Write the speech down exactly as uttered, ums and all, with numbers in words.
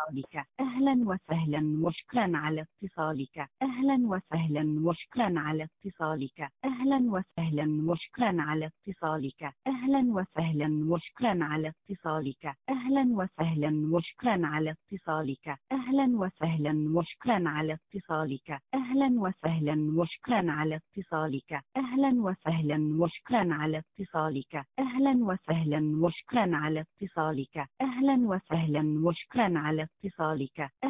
اتصالك. أهلا وسهلا وشكرا على اتصالك. أهلا وسهلا وشكرا على اتصالك. أهلا وسهلا وشكرا على اتصالك. أهلا وسهلا وشكرا على اتصالك. أهلا وسهلا وشكرا على اتصالك. أهلا وسهلا وشكرا على اتصالك. أهلا وسهلا وشكرا على اتصالك. أهلا وسهلا وشكرا على اتصالك. أهلا وسهلا وشكرا على اتصالك. أهلا وسهلا وشكرا على اتصالك.